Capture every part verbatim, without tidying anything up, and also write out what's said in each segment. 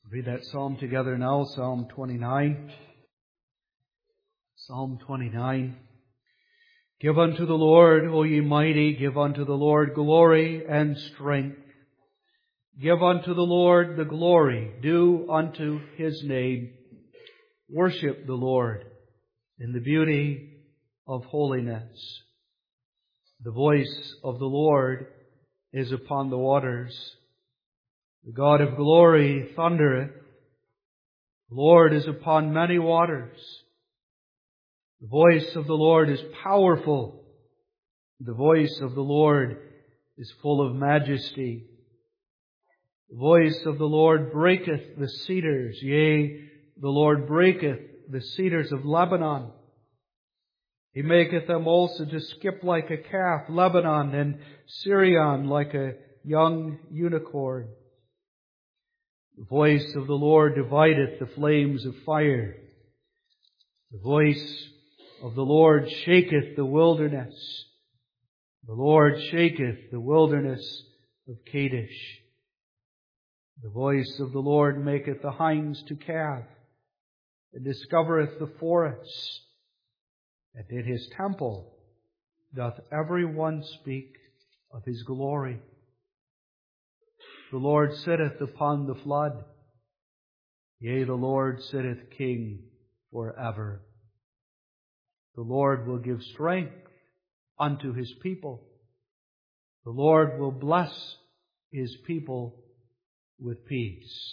Read that psalm together now, Psalm twenty-nine. Psalm twenty-nine. Give unto the Lord, O ye mighty, give unto the Lord glory and strength. Give unto the Lord the glory due unto His name. Worship the Lord in the beauty of holiness. The voice of the Lord is upon the waters. The God of glory thundereth. The Lord is upon many waters. The voice of the Lord is powerful. The voice of the Lord is full of majesty. The voice of the Lord breaketh the cedars. Yea, the Lord breaketh the cedars of Lebanon. He maketh them also to skip like a calf, Lebanon and Syrian like a young unicorn. The voice of the Lord divideth the flames of fire. The voice of the Lord shaketh the wilderness. The Lord shaketh the wilderness of Kadesh. The voice of the Lord maketh the hinds to calve, and discovereth the forests. And in His temple doth every one speak of His glory. The Lord sitteth upon the flood. Yea, the Lord sitteth King forever. The Lord will give strength unto His people. The Lord will bless His people with peace.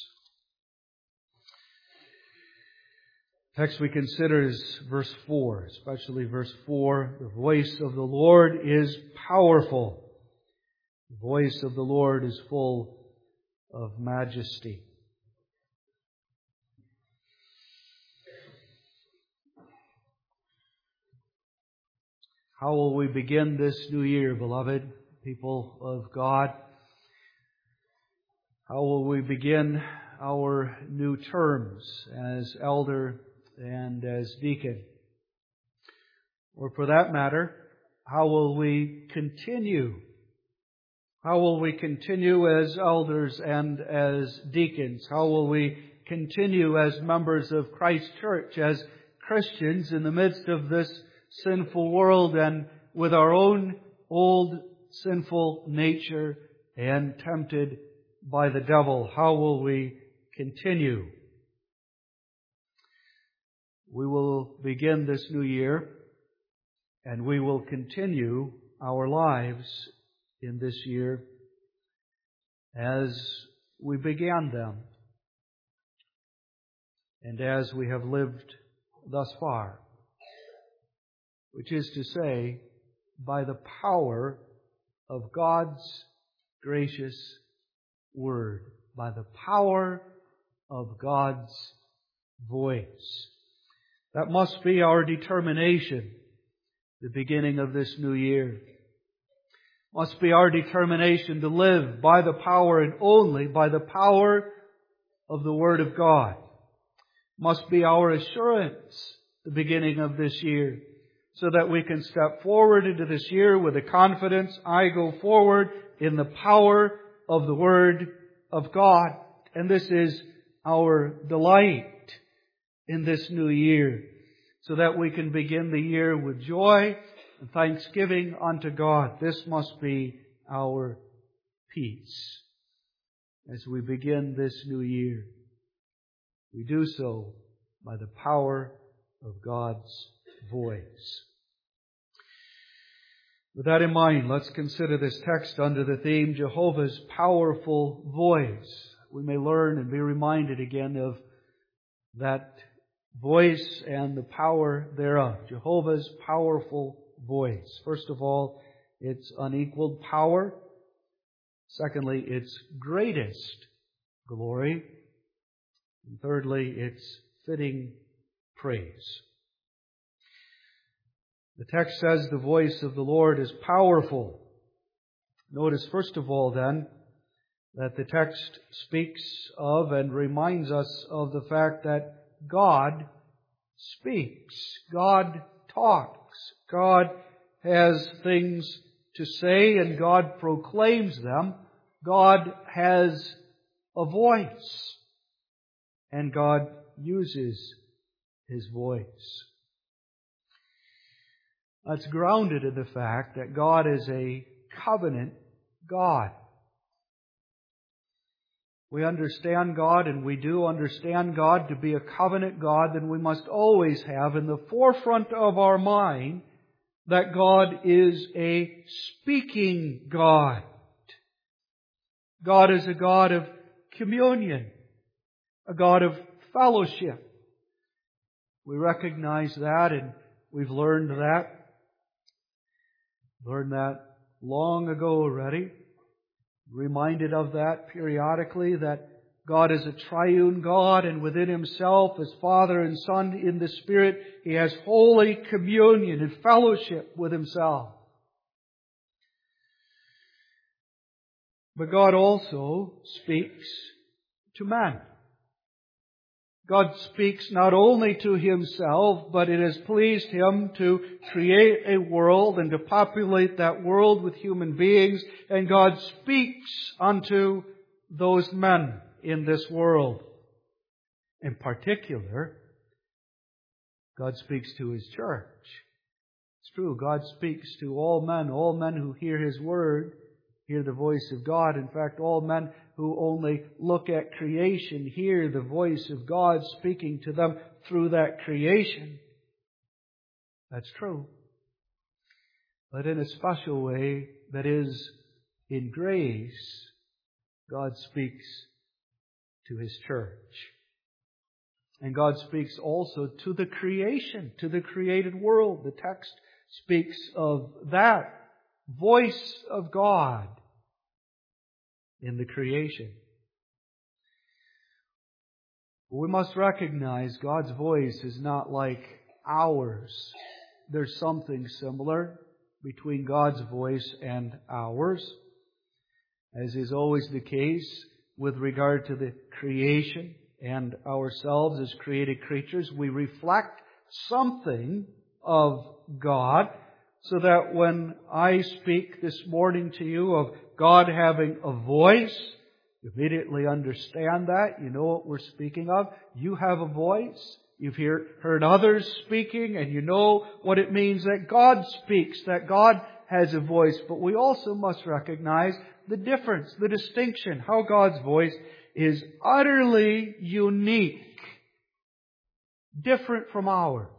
The text we consider is verse four, especially verse four. The voice of the Lord is powerful. The voice of the Lord is full of majesty. How will we begin this new year, beloved people of God? How will we begin our new terms as elder and as deacon? Or for that matter, how will we continue? How will we continue as elders and as deacons? How will we continue as members of Christ Church, as Christians in the midst of this sinful world and with our own old sinful nature and tempted by the devil? How will we continue? We will begin this new year and we will continue our lives in this year as we began them and as we have lived thus far, which is to say, by the power of God's gracious Word, by the power of God's voice. That must be our determination, the beginning of this new year. Must be our determination to live by the power and only by the power of the Word of God. Must be our assurance, the beginning of this year, so that we can step forward into this year with the confidence, I go forward in the power of the Word of God. And this is our delight in this new year, so that we can begin the year with joy and thanksgiving unto God. This must be our peace as we begin this new year. We do so by the power of God's voice. With that in mind, let's consider this text under the theme, Jehovah's powerful voice. We may learn and be reminded again of that voice and the power thereof. Jehovah's powerful voice. First of all, its unequaled power. Secondly, its greatest glory. And thirdly, its fitting praise. The text says the voice of the Lord is powerful. Notice first of all then that the text speaks of and reminds us of the fact that God speaks. God talks. God has things to say and God proclaims them. God has a voice. and God uses His voice. That's grounded in the fact that God is a covenant God. We understand God, and we do understand God to be a covenant God, then we must always have in the forefront of our mind that God is a speaking God. God is a God of communion, a God of fellowship. We recognize that, and we've learned that. Learned that long ago already. Reminded of that periodically, that God is a triune God, and within Himself, as Father and Son in the Spirit, He has holy communion and fellowship with Himself. But God also speaks to man. God speaks not only to Himself, but it has pleased Him to create a world and to populate that world with human beings. And God speaks unto those men in this world. In particular, God speaks to His church. It's true, God speaks to all men. All men who hear His word hear the voice of God. In fact, all men who only look at creation hear the voice of God speaking to them through that creation. That's true. But in a special way, that is, in grace, God speaks to His church. And God speaks also to the creation, to the created world. The text speaks of that voice of God in the creation. We must recognize God's voice is not like ours. There's something similar between God's voice and ours. As is always the case with regard to the creation and ourselves as created creatures, we reflect something of God, so that when I speak this morning to you of God having a voice, you immediately understand that. You know what we're speaking of. You have a voice. You've hear, heard others speaking, and you know what it means that God speaks, that God has a voice. But we also must recognize the difference, the distinction, how God's voice is utterly unique, different from ours.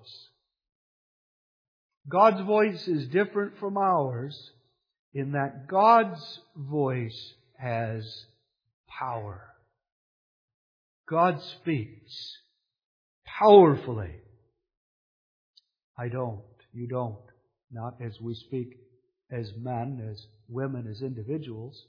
God's voice is different from ours in that God's voice has power. God speaks powerfully. I don't. You don't. Not as we speak as men, as women, as individuals.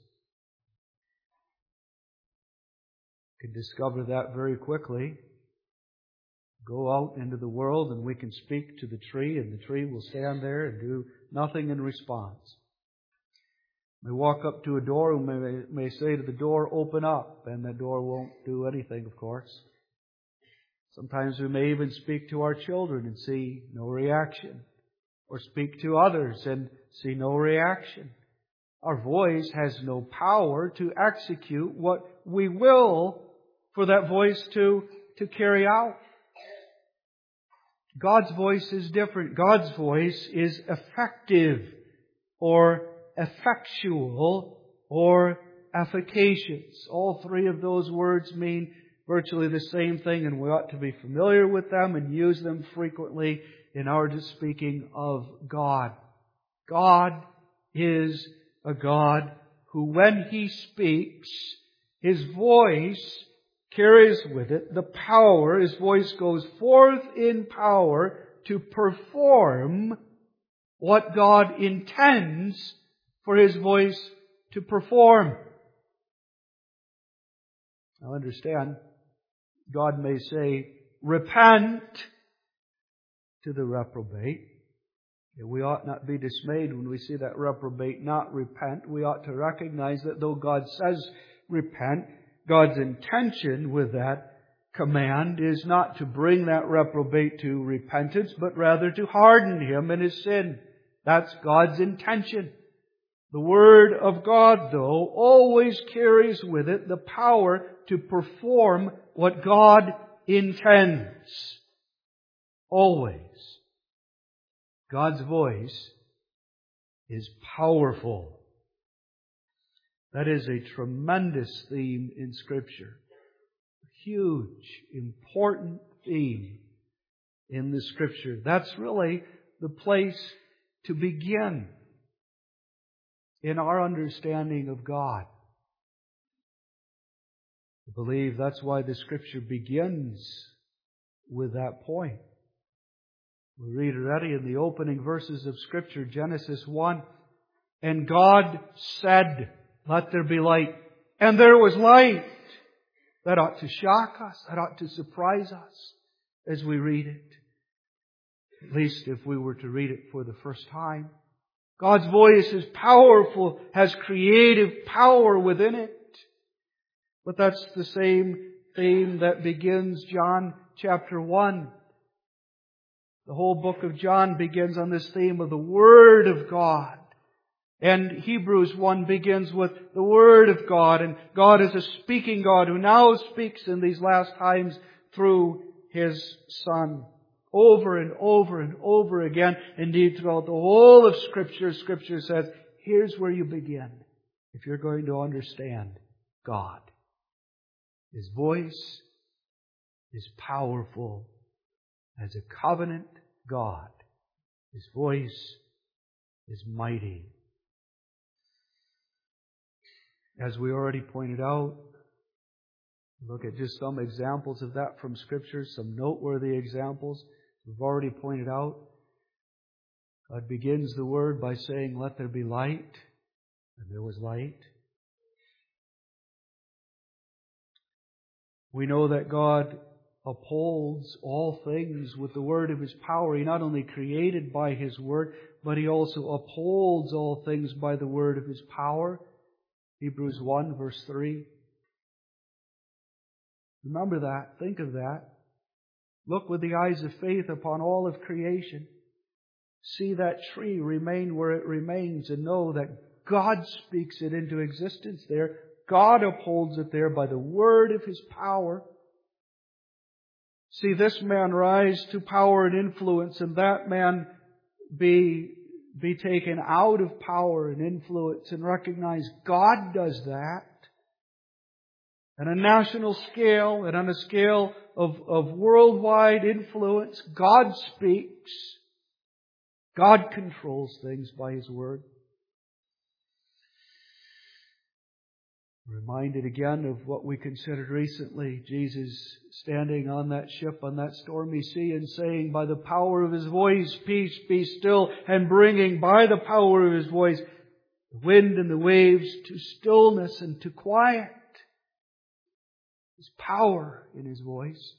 You can discover that very quickly. Go out into the world and we can speak to the tree, and the tree will stand there and do nothing in response. We walk up to a door and may, may say to the door, open up, and the door won't do anything, of course. Sometimes we may even speak to our children and see no reaction, or speak to others and see no reaction. Our voice has no power to execute what we will for that voice to, to carry out. God's voice is different. God's voice is effective, or effectual, or efficacious. All three of those words mean virtually the same thing, and we ought to be familiar with them and use them frequently in our speaking of God. God is a God who, when He speaks, His voice carries with it the power. His voice goes forth in power to perform what God intends for His voice to perform. Now understand, God may say, repent to the reprobate. We ought not be dismayed when we see that reprobate not repent. We ought to recognize that though God says repent, God's intention with that command is not to bring that reprobate to repentance, but rather to harden him in his sin. That's God's intention. The Word of God, though, always carries with it the power to perform what God intends. Always. God's voice is powerful. That is a tremendous theme in Scripture. A huge, important theme in the Scripture. That's really the place to begin in our understanding of God. I believe that's why the Scripture begins with that point. We read already in the opening verses of Scripture, Genesis one, "And God said, let there be light. And there was light." That ought to shock us. That ought to surprise us as we read it. At least if we were to read it for the first time. God's voice is powerful, has creative power within it. But that's the same theme that begins John chapter one. The whole book of John begins on this theme of the Word of God. And Hebrews one begins with the Word of God. And God is a speaking God who now speaks in these last times through His Son. Over and over and over again. Indeed, throughout the whole of Scripture, Scripture says, here's where you begin if you're going to understand God. His voice is powerful as a covenant God. His voice is mighty. As we already pointed out, look at just some examples of that from Scripture, some noteworthy examples we've already pointed out. God begins the Word by saying, let there be light, and there was light. We know that God upholds all things with the word of His power. He not only created by His word, but He also upholds all things by the word of His power. Hebrews one verse three. Remember that. Think of that. Look with the eyes of faith upon all of creation. See that tree remain where it remains and know that God speaks it into existence there. God upholds it there by the word of His power. See this man rise to power and influence, and that man be, be taken out of power and influence, and recognize God does that. On a national scale and on a scale of, of worldwide influence, God speaks. God controls things by His word. Reminded again of what we considered recently. Jesus standing on that ship on that stormy sea and saying, by the power of His voice, peace, be still, and bringing by the power of His voice the wind and the waves to stillness and to quiet. His power in His voice.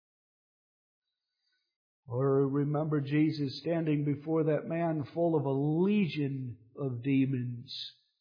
Or remember Jesus standing before that man full of a legion of demons.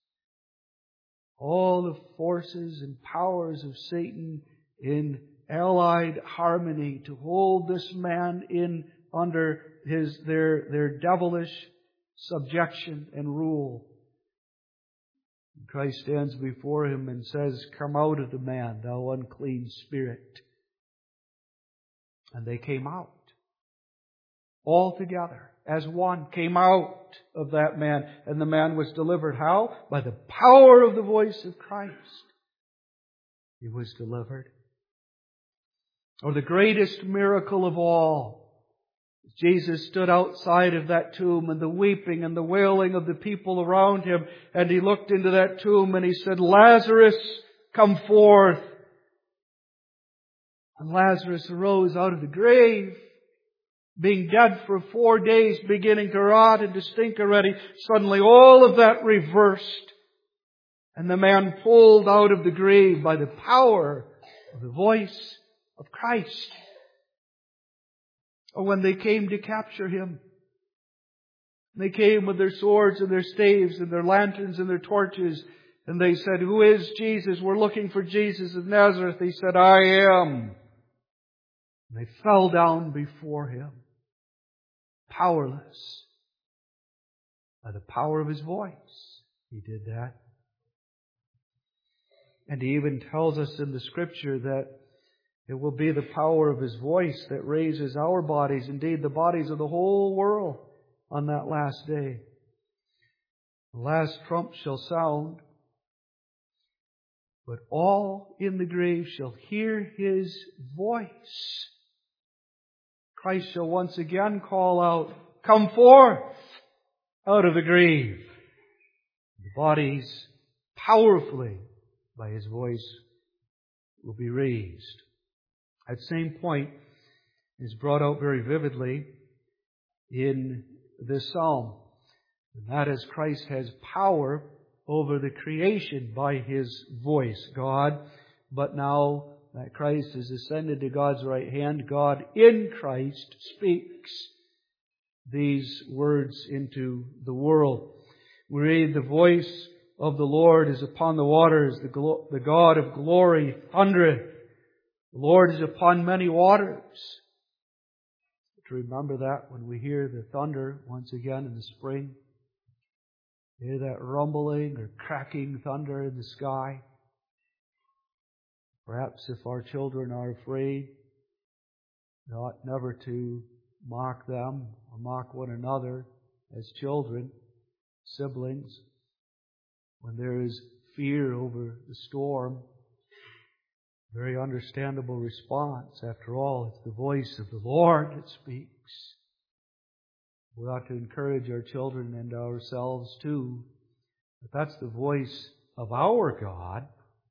All the forces and powers of Satan in allied harmony to hold this man in under his their their devilish subjection and rule. And Christ stands before him and says, "Come out of the man, thou unclean spirit." And they came out. All together, as one, came out of that man. And the man was delivered. How? By the power of the voice of Christ. He was delivered. Or the greatest miracle of all. Jesus stood outside of that tomb, and the weeping and the wailing of the people around Him. And He looked into that tomb and He said, "Lazarus, come forth." And Lazarus arose out of the grave. Being dead for four days, beginning to rot and to stink already. Suddenly all of that reversed. And the man pulled out of the grave by the power of the voice of Christ. Or when they came to capture Him, they came with their swords and their staves and their lanterns and their torches. And they said, "Who is Jesus? We're looking for Jesus of Nazareth." He said, "I am." And they fell down before Him, powerless, by the power of His voice. He did that. And He even tells us in the Scripture that it will be the power of His voice that raises our bodies, indeed the bodies of the whole world, on that last day. The last trump shall sound, but all in the grave shall hear His voice. Christ shall once again call out, "Come forth out of the grave." The bodies, powerfully by His voice, will be raised. That same point is brought out very vividly in this psalm. And that is, Christ has power over the creation by His voice. God, but now that Christ has ascended to God's right hand, God in Christ speaks these words into the world. We read, "The voice of the Lord is upon the waters. The, glo- the God of glory thundereth. The Lord is upon many waters." To remember that when we hear the thunder once again in the spring, hear that rumbling or cracking thunder in the sky. Perhaps if our children are afraid, we ought never to mock them or mock one another as children, siblings. When there is fear over the storm, very understandable response. After all, it's the voice of the Lord that speaks. We ought to encourage our children and ourselves too, that that's the voice of our God,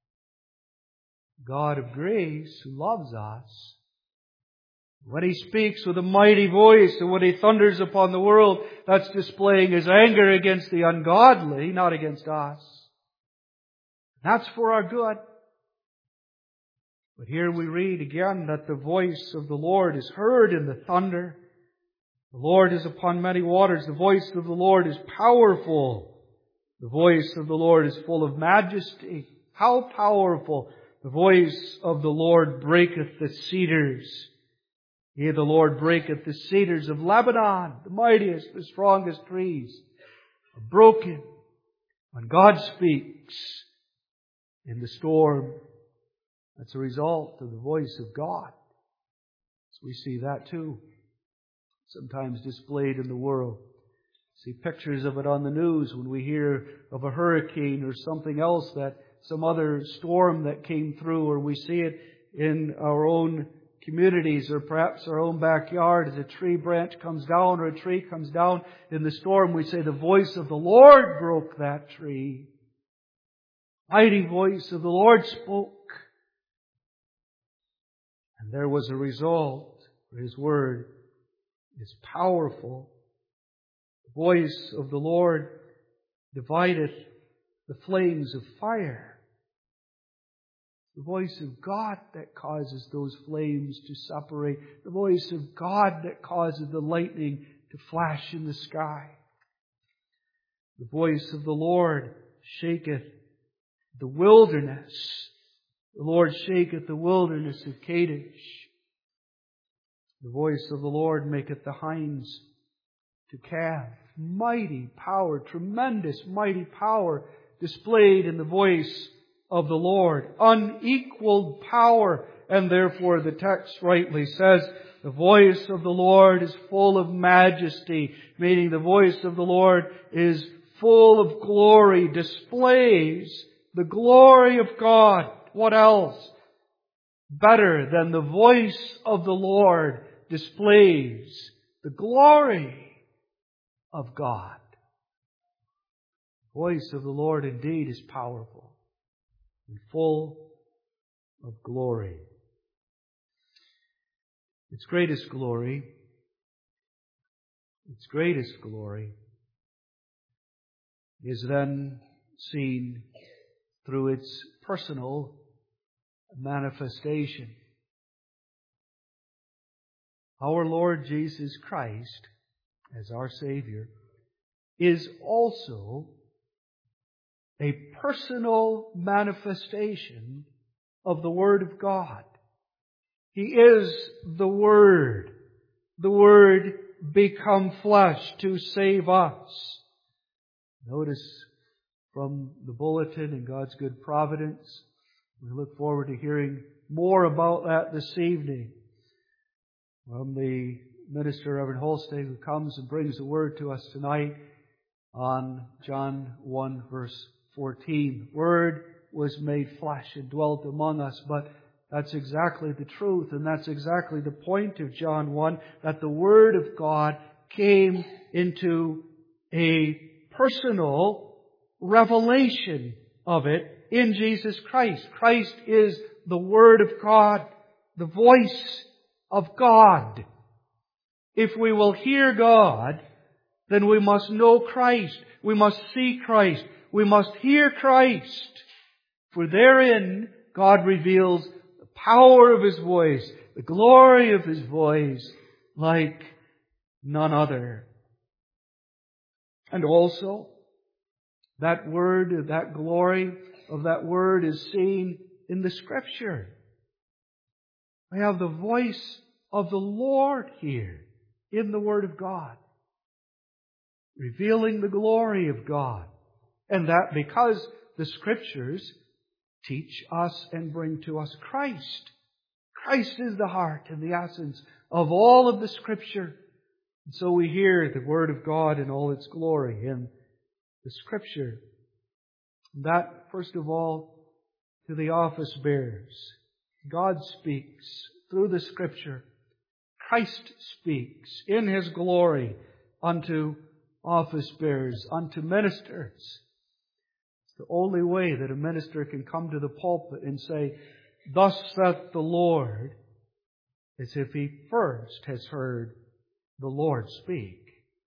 God of grace, who loves us. When He speaks with a mighty voice and when He thunders upon the world, that's displaying His anger against the ungodly, not against us. That's for our good. But here we read again that the voice of the Lord is heard in the thunder. The Lord is upon many waters. The voice of the Lord is powerful. The voice of the Lord is full of majesty. How powerful! The voice of the Lord breaketh the cedars. Yea, the Lord breaketh the cedars of Lebanon. The mightiest, the strongest trees are broken when God speaks in the storm. That's a result of the voice of God. So we see that too, sometimes displayed in the world. See pictures of it on the news when we hear of a hurricane or something else, that some other storm that came through, or we see it in our own communities or perhaps our own backyard as a tree branch comes down or a tree comes down in the storm. We say the voice of the Lord broke that tree. Mighty voice of the Lord spoke. And there was a result, for His word is powerful. The voice of the Lord divideth the flames of fire. The voice of God that causes those flames to separate. The voice of God that causes the lightning to flash in the sky. The voice of the Lord shaketh the wilderness. The Lord shaketh the wilderness of Kadesh. The voice of the Lord maketh the hinds to calve. Mighty power, tremendous mighty power displayed in the voice of the Lord. Unequaled power. And therefore the text rightly says, the voice of the Lord is full of majesty. Meaning the voice of the Lord is full of glory, displays the glory of God. What else better than the voice of the Lord displays the glory of God? The voice of the Lord indeed is powerful and full of glory. Its greatest glory, its greatest glory is then seen through its personal manifestation. Our Lord Jesus Christ, as our Savior, is also a personal manifestation of the Word of God. He is the Word. The Word become flesh to save us. Notice from the bulletin in God's good providence. We look forward to hearing more about that this evening from the minister, Reverend Holstein, who comes and brings a word to us tonight on John one verse fourteen. The Word was made flesh and dwelt among us, but that's exactly the truth, and that's exactly the point of John one, that the Word of God came into a personal revelation of it in Jesus Christ. Christ is the Word of God, the voice of God. If we will hear God, then we must know Christ. We must see Christ. We must hear Christ. For therein God reveals the power of His voice, the glory of His voice, like none other. And also, that word, that glory of that word is seen in the Scripture. We have the voice of the Lord here in the Word of God, revealing the glory of God. And that because the Scriptures teach us and bring to us Christ. Christ is the heart and the essence of all of the Scripture. And so we hear the Word of God in all its glory in the Scripture. That, first of all, to the office bearers. God speaks through the Scripture. Christ speaks in His glory unto office bearers, unto ministers. It's the only way that a minister can come to the pulpit and say, "Thus saith the Lord," as if he first has heard the Lord speak.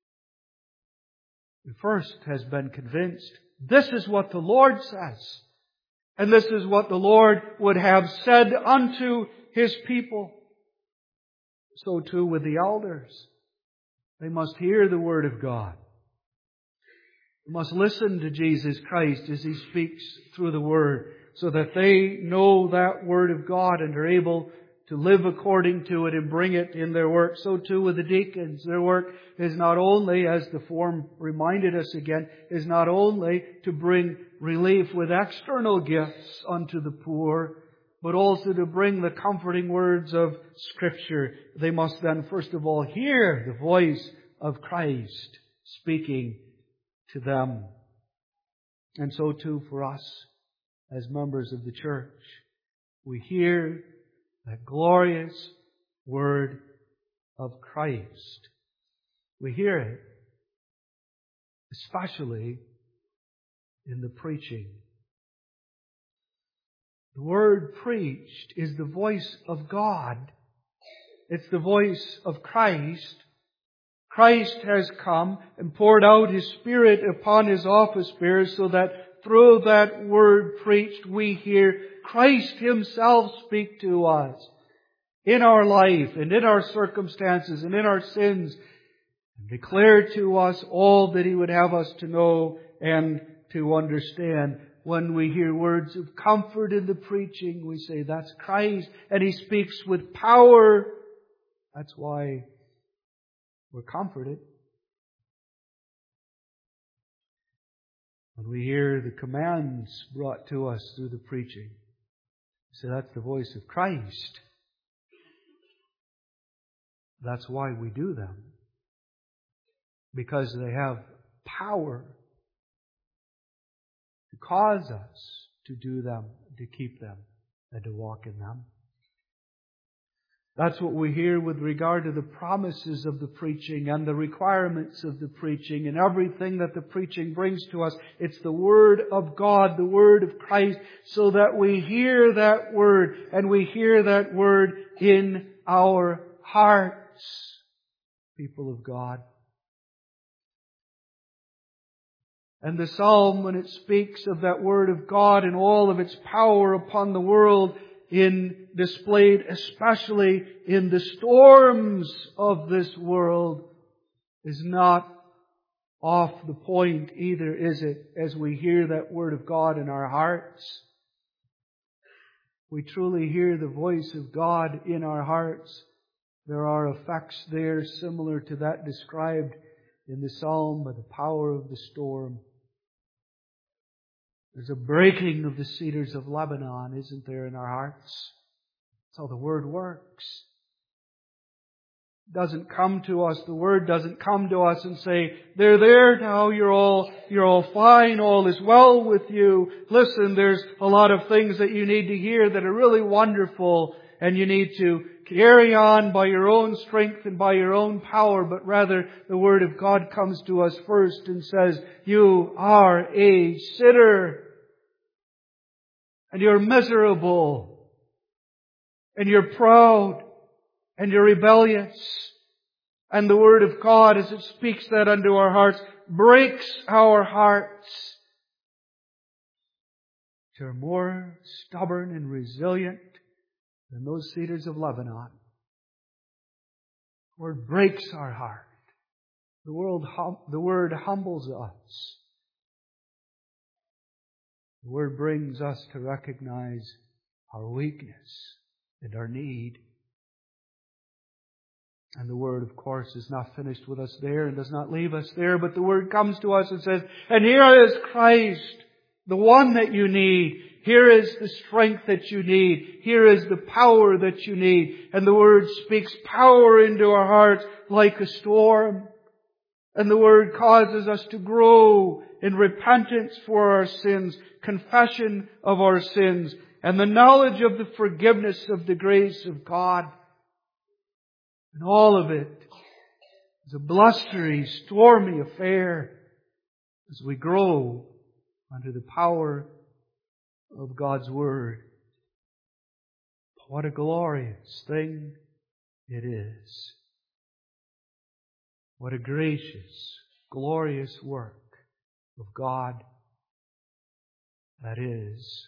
He first has been convinced, this is what the Lord says. And this is what the Lord would have said unto His people. So too with the elders. They must hear the Word of God. They must listen to Jesus Christ as He speaks through the Word, so that they know that Word of God and are able to live according to it and bring it in their work. So too with the deacons. Their work is not only, as the form reminded us again, is not only to bring relief with external gifts unto the poor, but also to bring the comforting words of Scripture. They must then first of all hear the voice of Christ speaking to them. And so too for us as members of the church. We hear that glorious Word of Christ. We hear it especially in the preaching. The Word preached is the voice of God. It's the voice of Christ. Christ has come and poured out His Spirit upon His office bearers so that through that Word preached we hear Christ Himself speak to us in our life and in our circumstances and in our sins, and declare to us all that He would have us to know and to understand. When we hear words of comfort in the preaching, we say, that's Christ, and He speaks with power. That's why we're comforted. When we hear the commands brought to us through the preaching, we say, that's the voice of Christ. That's why we do them. Because they have power to cause us to do them, to keep them, and to walk in them. That's what we hear with regard to the promises of the preaching and the requirements of the preaching and everything that the preaching brings to us. It's the Word of God, the Word of Christ, so that we hear that Word and we hear that Word in our hearts, people of God. And the Psalm, when it speaks of that Word of God and all of its power upon the world, in displayed especially in the storms of this world, is not off the point either, is it? As we hear that Word of God in our hearts, we truly hear the voice of God in our hearts. There are effects there similar to that described in the Psalm by the power of the storm. There's a breaking of the cedars of Lebanon, isn't there, in our hearts? That's how the Word works. It doesn't come to us, the Word doesn't come to us and say, they're there now, you're all, you're all fine, all is well with you. Listen, there's a lot of things that you need to hear that are really wonderful, and you need to carry on by your own strength and by your own power, but rather the Word of God comes to us first and says, you are a sinner. And you're miserable. And you're proud. And you're rebellious. And the Word of God, as it speaks that unto our hearts, breaks our hearts. You're more stubborn and resilient than those cedars of Lebanon. The Word breaks our heart. The, world hum, the Word humbles us. The Word brings us to recognize our weakness and our need. And the Word, of course, is not finished with us there and does not leave us there, but the Word comes to us and says, and here is Christ, the one that you need. Here is the strength that you need. Here is the power that you need. And the Word speaks power into our hearts like a storm. And the Word causes us to grow in repentance for our sins, confession of our sins, and the knowledge of the forgiveness of the grace of God. And all of it is a blustery, stormy affair as we grow under the power of God's Word. What a glorious thing it is. What a gracious, glorious work of God that is.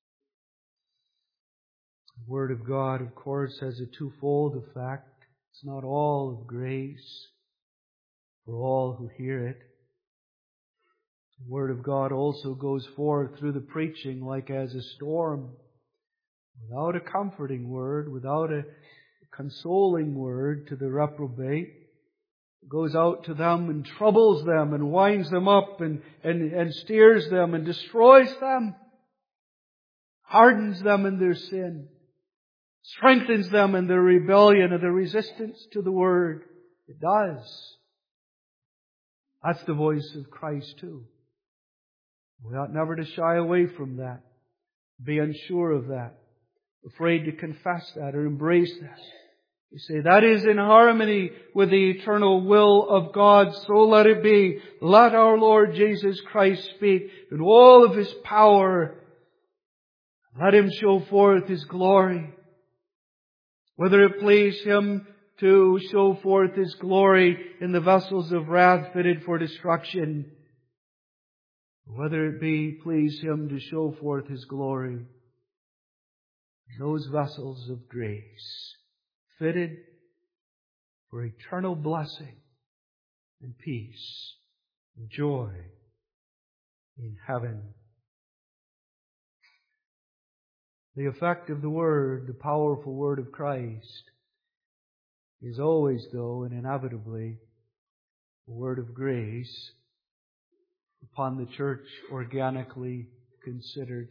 The Word of God, of course, has a twofold effect. It's not all of grace for all who hear it. The Word of God also goes forth through the preaching like as a storm, without a comforting word, without a consoling word to the reprobate. It goes out to them and troubles them and winds them up and, and, and steers them and destroys them, hardens them in their sin, strengthens them in their rebellion and their resistance to the Word. It does. That's the voice of Christ too. We ought never to shy away from that, be unsure of that, afraid to confess that or embrace that. You say, that is in harmony with the eternal will of God, so let it be. Let our Lord Jesus Christ speak in all of His power. Let Him show forth His glory. Whether it please Him to show forth His glory in the vessels of wrath fitted for destruction, whether it be please Him to show forth His glory in those vessels of grace, fitted for eternal blessing and peace and joy in heaven. The effect of the Word, the powerful Word of Christ, is always, though, and inevitably, a word of grace upon the church organically considered.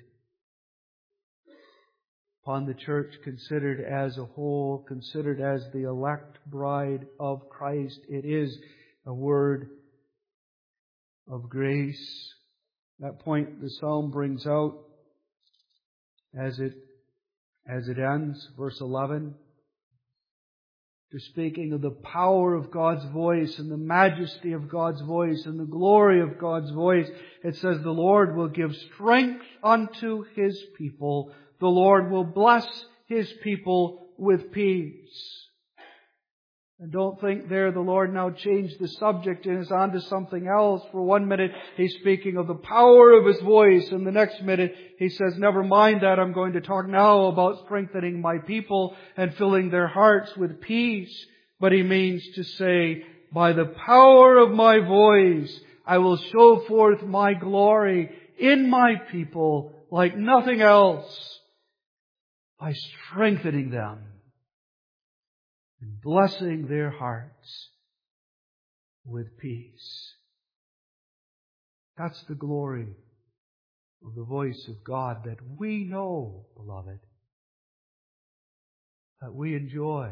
Upon the church considered as a whole, considered as the elect bride of Christ. It is a word of grace. That point the psalm brings out as it, as it ends, verse eleven. They're speaking of the power of God's voice and the majesty of God's voice and the glory of God's voice. It says, the Lord will give strength unto His people. The Lord will bless His people with peace. And don't think there the Lord now changed the subject and is on to something else. For one minute He's speaking of the power of His voice, and the next minute He says, never mind that, I'm going to talk now about strengthening my people and filling their hearts with peace. But He means to say, by the power of my voice, I will show forth my glory in my people like nothing else, by strengthening them and blessing their hearts with peace. That's the glory of the voice of God that we know, beloved, that we enjoy.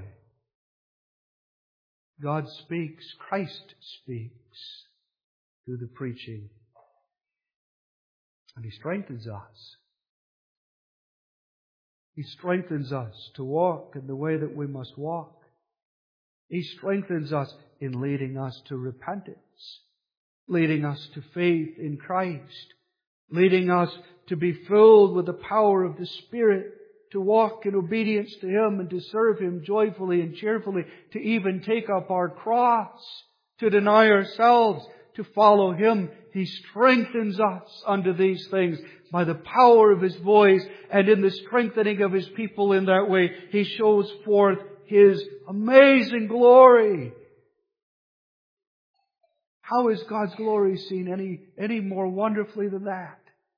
God speaks, Christ speaks through the preaching. And He strengthens us. He strengthens us to walk in the way that we must walk. He strengthens us in leading us to repentance, leading us to faith in Christ, leading us to be filled with the power of the Spirit, to walk in obedience to Him and to serve Him joyfully and cheerfully, to even take up our cross, to deny ourselves, to follow Him. He strengthens us unto these things by the power of His voice, and in the strengthening of His people in that way, He shows forth His amazing glory. How is God's glory seen any, any more wonderfully than that?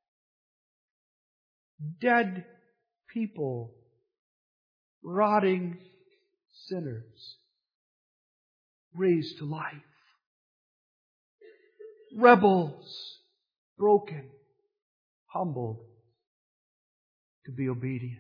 Dead people, rotting sinners, raised to life. Rebels, broken, humbled to be obedient.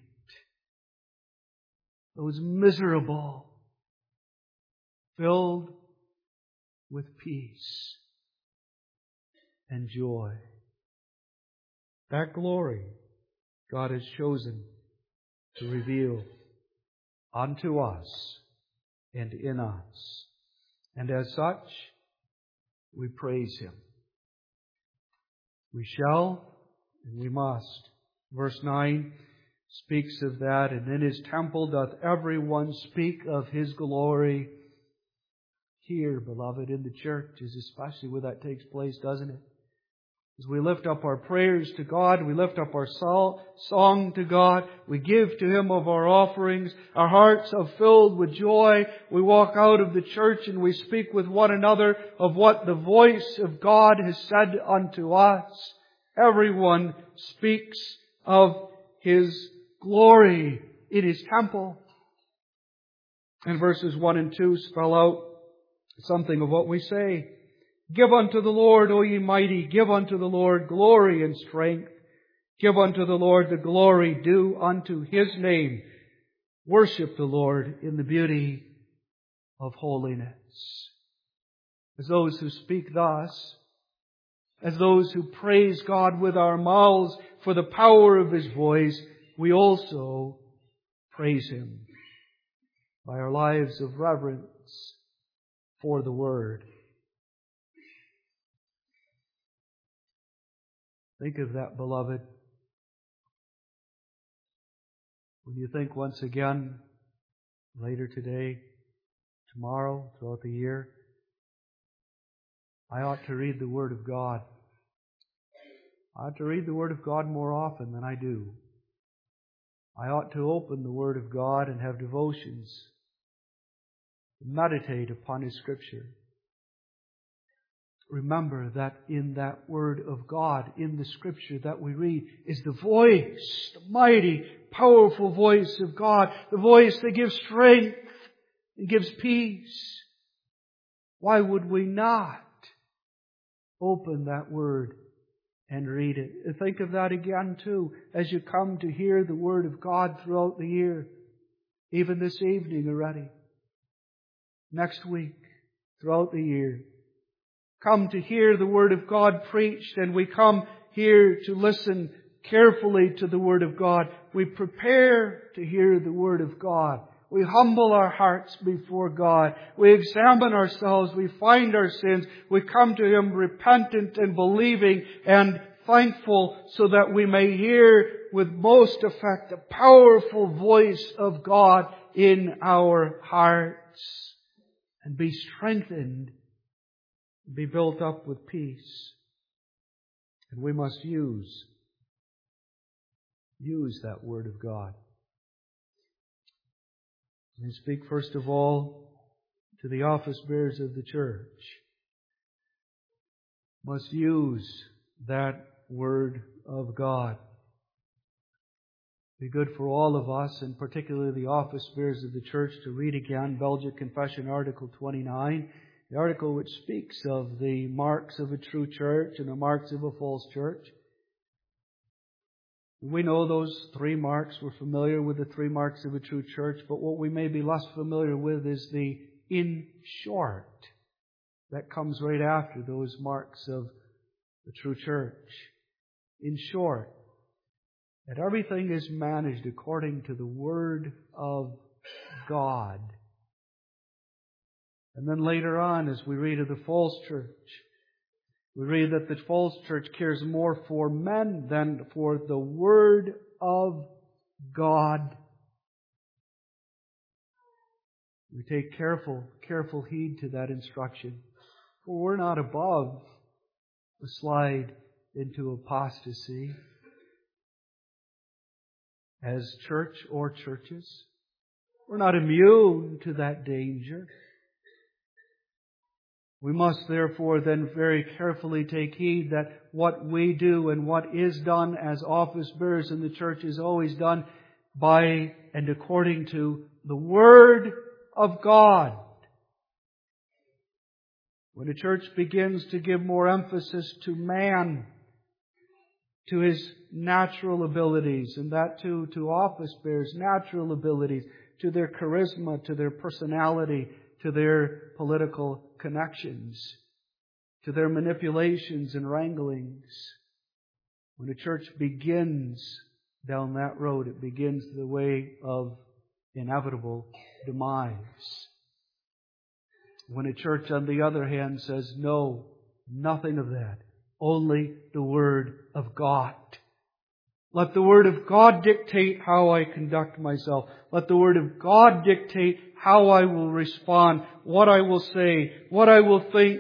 Those miserable, filled with peace and joy. That glory God has chosen to reveal unto us and in us. And as such, we praise Him. We shall and we must. Verse nine speaks of that. And in His temple doth every one speak of His glory. Here, beloved, in the church is especially where that takes place, doesn't it? As we lift up our prayers to God, we lift up our song to God, we give to Him of our offerings, our hearts are filled with joy, we walk out of the church and we speak with one another of what the voice of God has said unto us. Everyone speaks of His glory in His temple. And verses one and two spell out something of what we say. Give unto the Lord, O ye mighty, give unto the Lord glory and strength. Give unto the Lord the glory due unto His name. Worship the Lord in the beauty of holiness. As those who speak thus, as those who praise God with our mouths for the power of His voice, we also praise Him by our lives of reverence for the Word. Think of that, beloved. When you think once again, later today, tomorrow, throughout the year, I ought to read the Word of God. I ought to read the Word of God more often than I do. I ought to open the Word of God and have devotions, meditate upon His Scripture. Remember that in that Word of God, in the Scripture that we read, is the voice, the mighty, powerful voice of God, the voice that gives strength and gives peace. Why would we not open that Word and read it? And think of that again too, as you come to hear the Word of God throughout the year, even this evening already, next week, throughout the year. Come to hear the Word of God preached, and we come here to listen carefully to the Word of God. We prepare to hear the Word of God. We humble our hearts before God. We examine ourselves. We find our sins. We come to Him repentant and believing and thankful, so that we may hear with most effect the powerful voice of God in our hearts and be strengthened, be built up with peace. And we must use, use that Word of God. And speak first of all to the office bearers of the church. Must use that Word of God. Be good for all of us, and particularly the office bearers of the church, to read again Belgic Confession Article twenty-nine, the article which speaks of the marks of a true church and the marks of a false church. We know those three marks. We're familiar with the three marks of a true church, but what we may be less familiar with is the "in short" that comes right after those marks of the true church. In short, that everything is managed according to the Word of God. And then later on, as we read of the false church, we read that the false church cares more for men than for the Word of God. We take careful, careful heed to that instruction. For we're not above the slide into apostasy as church or churches. We're not immune to that danger. We must therefore then very carefully take heed that what we do and what is done as office bearers in the church is always done by and according to the Word of God. When a church begins to give more emphasis to man, to his natural abilities, and that too to office bearers' natural abilities, to their charisma, to their personality, to their political connections, to their manipulations and wranglings. When a church begins down that road, it begins the way of inevitable demise. When a church, on the other hand, says, no, nothing of that, only the Word of God. Let the Word of God dictate how I conduct myself. Let the Word of God dictate how I will respond, what I will say, what I will think.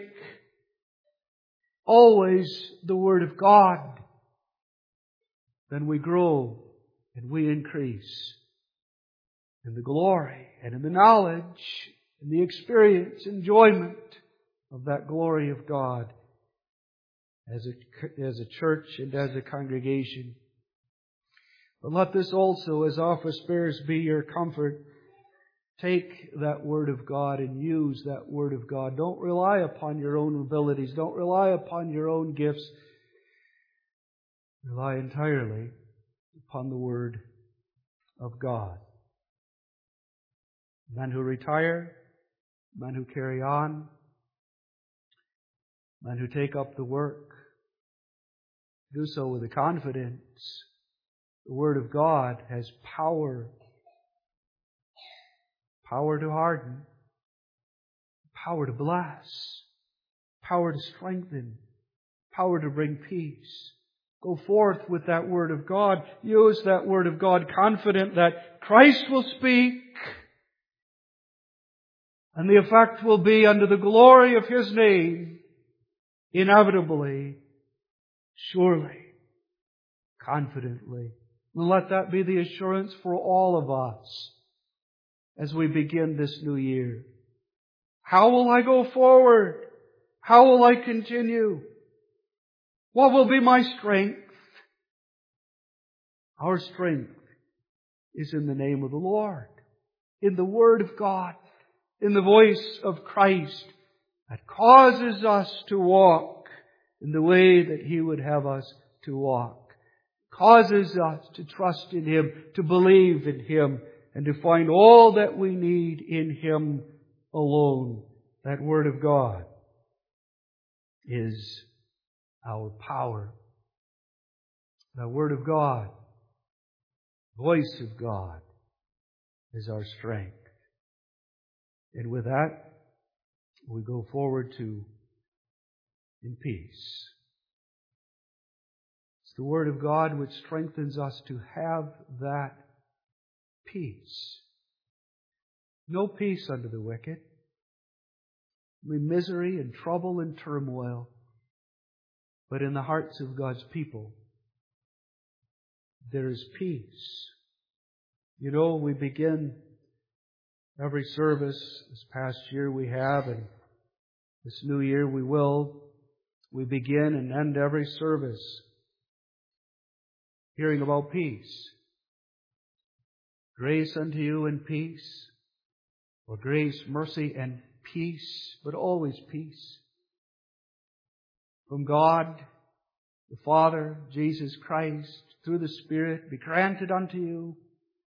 Always the Word of God. Then we grow and we increase in the glory and in the knowledge and the experience, enjoyment of that glory of God as a, as a church and as a congregation. But let this also, as office bearers, be your comfort. Take that Word of God and use that Word of God. Don't rely upon your own abilities. Don't rely upon your own gifts. Rely entirely upon the Word of God. Men who retire, men who carry on, men who take up the work, do so with a confidence. The Word of God has power. Power to harden. Power to bless. Power to strengthen. Power to bring peace. Go forth with that Word of God. Use that Word of God confident that Christ will speak. And the effect will be unto the glory of His name, inevitably, surely, confidently. And let that be the assurance for all of us as we begin this new year. How will I go forward? How will I continue? What will be my strength? Our strength is in the name of the Lord, in the Word of God, in the voice of Christ that causes us to walk in the way that He would have us to walk. Causes us to trust in Him, to believe in Him, and to find all that we need in Him alone. That Word of God is our power. The Word of God, voice of God, is our strength. And with that, we go forward to in peace. It's the Word of God which strengthens us to have that peace. No peace unto the wicked. Only misery and trouble and turmoil. But in the hearts of God's people, there is peace. You know, we begin every service, this past year we have, and this new year we will, we begin and end every service hearing about peace. Grace unto you and peace, or grace, mercy, and peace, but always peace. From God the Father, Jesus Christ, through the Spirit, be granted unto you.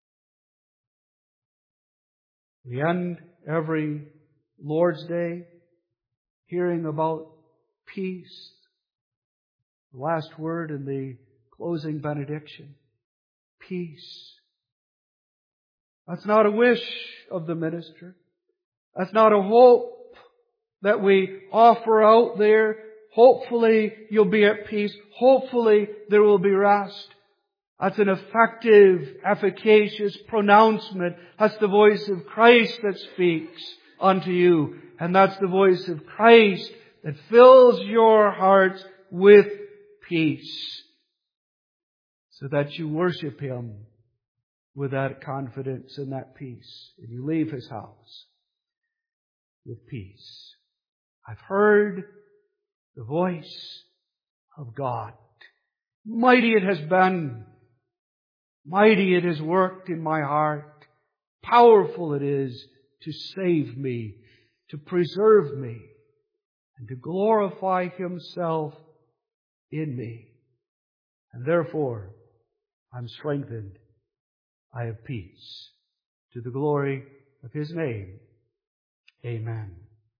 We end every Lord's Day hearing about peace. The last word in the closing benediction. Peace. That's not a wish of the minister. That's not a hope that we offer out there. Hopefully you'll be at peace. Hopefully there will be rest. That's an effective, efficacious pronouncement. That's the voice of Christ that speaks unto you. And that's the voice of Christ that fills your hearts with peace, so that you worship Him with that confidence and that peace. And you leave His house with peace. I've heard the voice of God. Mighty it has been. Mighty it has worked in my heart. Powerful it is to save me, to preserve me, and to glorify Himself in me. And therefore, I'm strengthened. I have peace. To the glory of His name. Amen.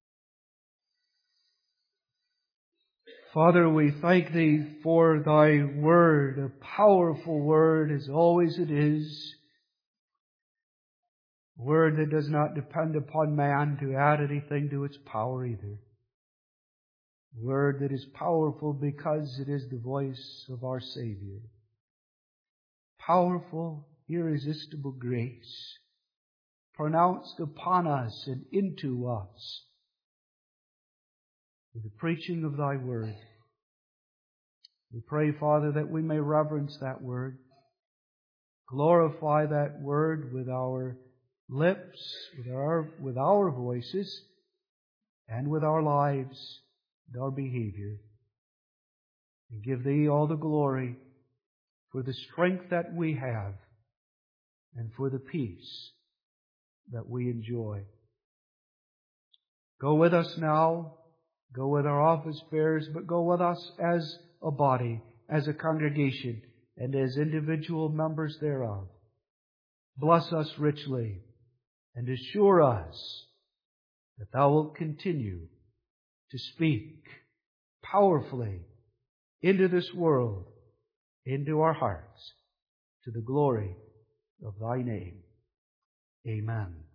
Father, we thank Thee for Thy Word, a powerful Word as always it is. A Word that does not depend upon man to add anything to its power either. A Word that is powerful because it is the voice of our Savior. Powerful, irresistible grace pronounced upon us and into us with the preaching of Thy Word. We pray, Father, that we may reverence that Word, glorify that Word with our lips, with our, with our voices, and with our lives and our behavior. And give Thee all the glory for the strength that we have and for the peace that we enjoy. Go with us now. Go with our office bearers, but go with us as a body, as a congregation, and as individual members thereof. Bless us richly and assure us that Thou wilt continue to speak powerfully into this world, into our hearts, to the glory of Thy name. Amen.